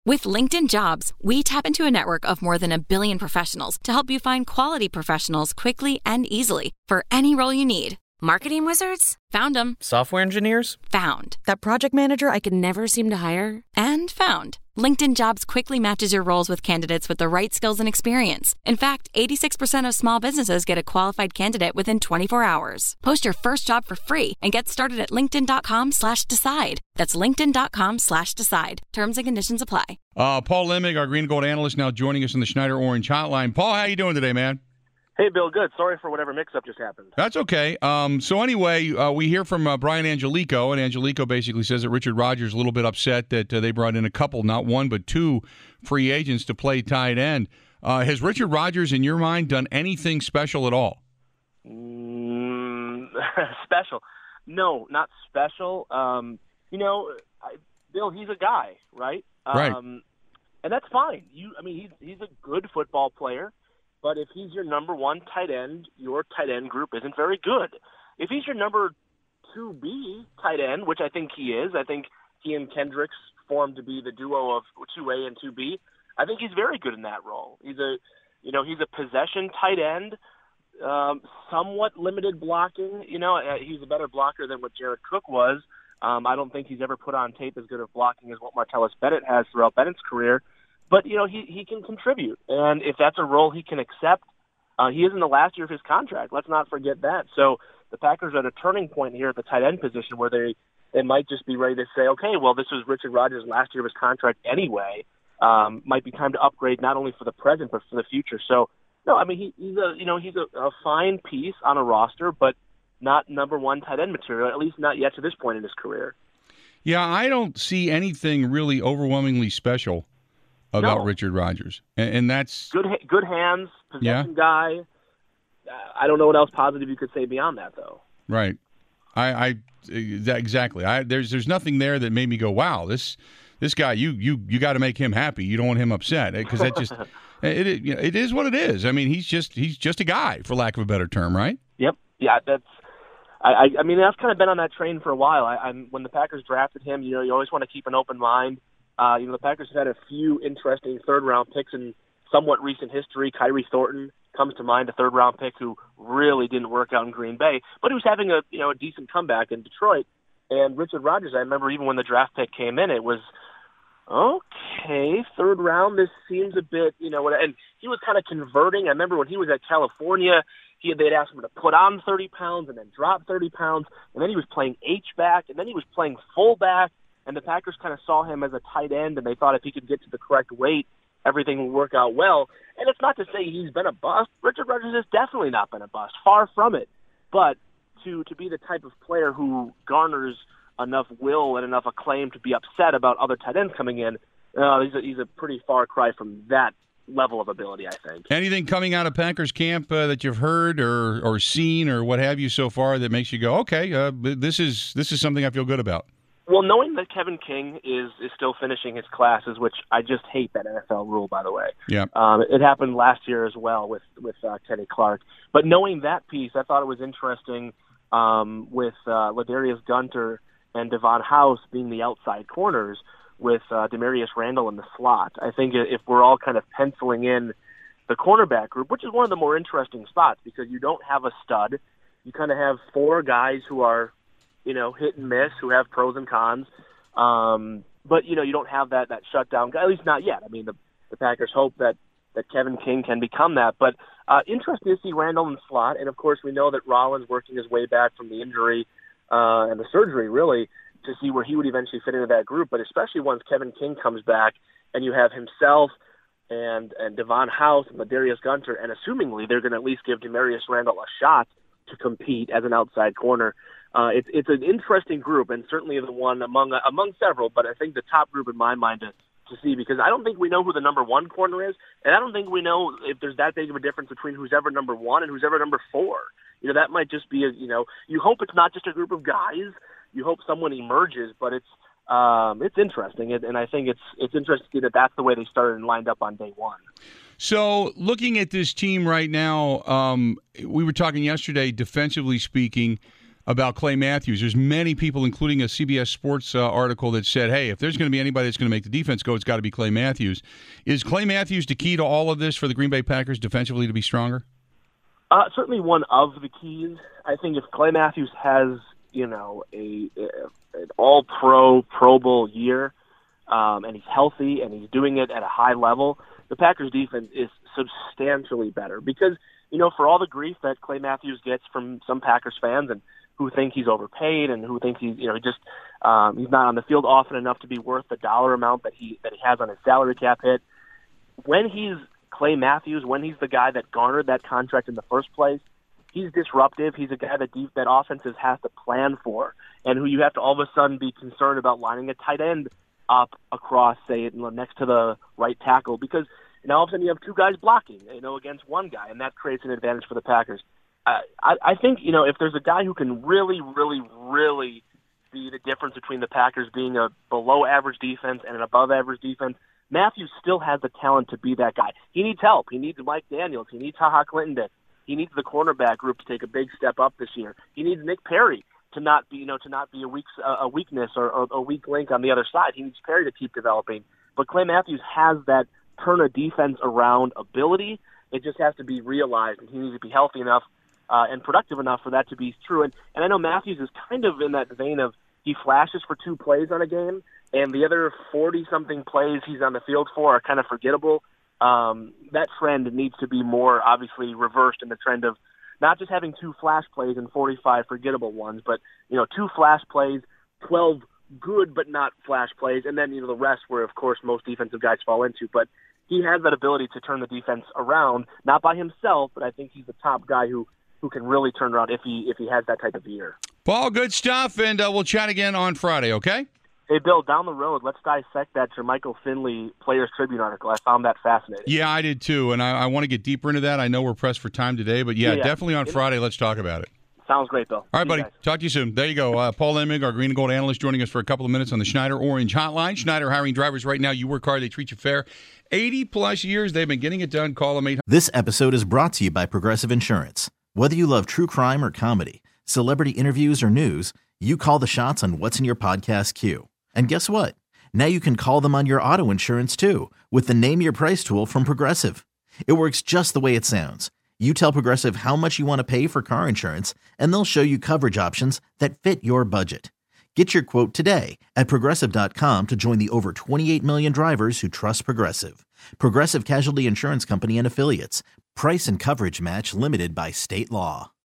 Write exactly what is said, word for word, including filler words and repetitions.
With LinkedIn Jobs, we tap into a network of more than a billion professionals to help you find quality professionals quickly and easily for any role you need. Marketing wizards? Found them. Software engineers? Found. That project manager I could never seem to hire? And found. LinkedIn Jobs quickly matches your roles with candidates with the right skills and experience. In fact, eighty-six percent of small businesses get a qualified candidate within twenty-four hours. Post your first job for free and get started at linkedin.com slash decide. That's linkedin.com slash decide. Terms and conditions apply. Uh, Paul Lemig, our green and gold analyst, now joining us in the Schneider Orange hotline. Paul, how you doing today, man? Hey, Bill, good. Sorry for whatever mix-up just happened. That's okay. Um, so anyway, uh, we hear from uh, Brian Angelico, and Angelico basically says that Richard Rodgers is a little bit upset that uh, they brought in a couple, not one, but two free agents to play tight end. Uh, has Richard Rodgers, in your mind, done anything special at all? Mm, special? No, not special. Um, you know, I, Bill, he's a guy, right? Right. Um, and that's fine. You, I mean, he's he's a good football player. But if he's your number one tight end, your tight end group isn't very good. If he's your number two B tight end, which I think he is, I think he and Kendricks formed to be the duo of two A and two B. I think he's very good in that role. He's a, you know, he's a possession tight end, um, somewhat limited blocking. You know, uh, he's a better blocker than what Jared Cook was. Um, I don't think he's ever put on tape as good of blocking as what Martellus Bennett has throughout Bennett's career. But, you know, he, he can contribute. And if that's a role he can accept, uh, he is in the last year of his contract. Let's not forget that. So the Packers are at a turning point here at the tight end position where they, they might just be ready to say, okay, well, this was Richard Rodgers' last year of his contract anyway. Um, might be time to upgrade not only for the present but for the future. So, no, I mean, he, he's a you know he's a, a fine piece on a roster, but not number one tight end material, at least not yet to this point in his career. Yeah, I don't see anything really overwhelmingly special about No. Richard Rodgers, and, and that's Good, good hands, possession Yeah. guy. I don't know what else positive you could say beyond that, though. right. I, I that, exactly. I there's there's nothing there that made me go, wow, this this guy, you you you got to make him happy. You don't want him upset because that just it it, you know, it is what it is. I mean, he's just he's just a guy, for lack of a better term, right? Yep. Yeah, that's. I, I, I mean, I've kind of been on that train for a while. I, I'm when the Packers drafted him, you know, you always want to keep an open mind. Uh, you know, the Packers have had a few interesting third-round picks in somewhat recent history. Kyrie Thornton comes to mind, a third-round pick who really didn't work out in Green Bay, but he was having a you know a decent comeback in Detroit. And Richard Rodgers, I remember even when the draft pick came in, it was okay, third round. This seems a bit, you know, and he was kind of converting. I remember when he was at California, he they'd asked him to put on thirty pounds and then drop thirty pounds, and then he was playing H-back, and then he was playing fullback. And the Packers kind of saw him as a tight end, and they thought if he could get to the correct weight, everything would work out well. And it's not to say he's been a bust. Richard Rodgers has definitely not been a bust. Far from it. But to to be the type of player who garners enough will and enough acclaim to be upset about other tight ends coming in, uh, he's, a, he's a pretty far cry from that level of ability, I think. Anything coming out of Packers camp uh, that you've heard or or seen or what have you so far that makes you go, okay, uh, this is this is something I feel good about? Well, knowing that Kevin King is, is still finishing his classes, which I just hate that N F L rule, by the way. Yeah. Um, it happened last year as well with, with uh, Kenny Clark. But knowing that piece, I thought it was interesting um, with uh, Ladarius Gunter and Devon House being the outside corners with uh, Demarius Randall in the slot. I think if we're all kind of penciling in the cornerback group, which is one of the more interesting spots because you don't have a stud. You kind of have four guys who are you know, hit and miss, who have pros and cons. Um, but, you know, you don't have that, that shutdown guy, at least not yet. I mean, the, the Packers hope that, that Kevin King can become that. But uh, interesting to see Randall in the slot. And, of course, we know that Rollins working his way back from the injury uh, and the surgery, really, to see where he would eventually fit into that group. But especially once Kevin King comes back and you have himself and, and Devon House and Ladarius Gunter, and assumingly they're going to at least give Demarius Randall a shot to compete as an outside corner. Uh, it's it's an interesting group, and certainly the one among among several, but I think the top group in my mind to, to see, because I don't think we know who the number one corner is, and I don't think we know if there's that big of a difference between who's ever number one and who's ever number four. You know, that might just be, a, you know, you hope it's not just a group of guys. You hope someone emerges, but it's um, it's interesting, and, and I think it's it's interesting that that's the way they started and lined up on day one. So looking at this team right now, um, we were talking yesterday, defensively speaking, about Clay Matthews. There's many people, including a C B S Sports uh, article that said, hey, if there's going to be anybody that's going to make the defense go, it's got to be Clay Matthews. Is Clay Matthews the key to all of this for the Green Bay Packers defensively to be stronger? Uh, certainly one of the keys. I think if Clay Matthews has, you know, a, a an all-pro, Pro Bowl year, um, and he's healthy and he's doing it at a high level, the Packers defense is substantially better. Because, you know, for all the grief that Clay Matthews gets from some Packers fans and who think he's overpaid and who think he's, you know, he just um, he's not on the field often enough to be worth the dollar amount that he that he has on his salary cap hit. When he's Clay Matthews, when he's the guy that garnered that contract in the first place, he's disruptive. He's a guy that deep, that offenses have to plan for, and who you have to all of a sudden be concerned about lining a tight end up across, say, next to the right tackle, because now all of a sudden you have two guys blocking, you know, against one guy, and that creates an advantage for the Packers. Uh, I, I think, you know, if there's a guy who can really, really, really be the difference between the Packers being a below-average defense and an above-average defense, Matthews still has the talent to be that guy. He needs help. He needs Mike Daniels. He needs HaHa Clinton. He needs the cornerback group to take a big step up this year. He needs Nick Perry to not be, you know, to not be a weak a weakness or, or a weak link on the other side. He needs Perry to keep developing. But Clay Matthews has that turn a defense around ability. It just has to be realized, and he needs to be healthy enough uh, and productive enough for that to be true. And and I know Matthews is kind of in that vein of he flashes for two plays on a game, and the other forty-something plays he's on the field for are kind of forgettable. Um, that trend needs to be more obviously reversed in the trend of not just having two flash plays and forty-five forgettable ones, but, you know, two flash plays, twelve good but not flash plays, and then, you know, the rest where, of course, most defensive guys fall into. But he has that ability to turn the defense around, not by himself, but I think he's the top guy who, who can really turn around if he if he has that type of year. Paul, good stuff, and uh, we'll chat again on Friday, okay? Hey, Bill, down the road, let's dissect that Jermichael Finley Players Tribune article. I found that fascinating. Yeah, I did too, and I, I want to get deeper into that. I know we're pressed for time today, but yeah, yeah, yeah. definitely on Friday, let's talk about it. Sounds great, Bill. All right, buddy. Talk to you soon. There you go. Uh, Paul Emig, our green and gold analyst, joining us for a couple of minutes on the Schneider Orange Hotline. Schneider hiring drivers right now. You work hard, they treat you fair. eighty-plus years, they've been getting it done. Call them eight hundred. This episode is brought to you by Progressive Insurance. Whether you love true crime or comedy, celebrity interviews or news, you call the shots on what's in your podcast queue. And guess what? Now you can call them on your auto insurance, too, with the Name Your Price tool from Progressive. It works just the way it sounds. You tell Progressive how much you want to pay for car insurance, and they'll show you coverage options that fit your budget. Get your quote today at Progressive dot com to join the over twenty-eight million drivers who trust Progressive. Progressive Casualty Insurance Company and Affiliates. Price and coverage match limited by state law.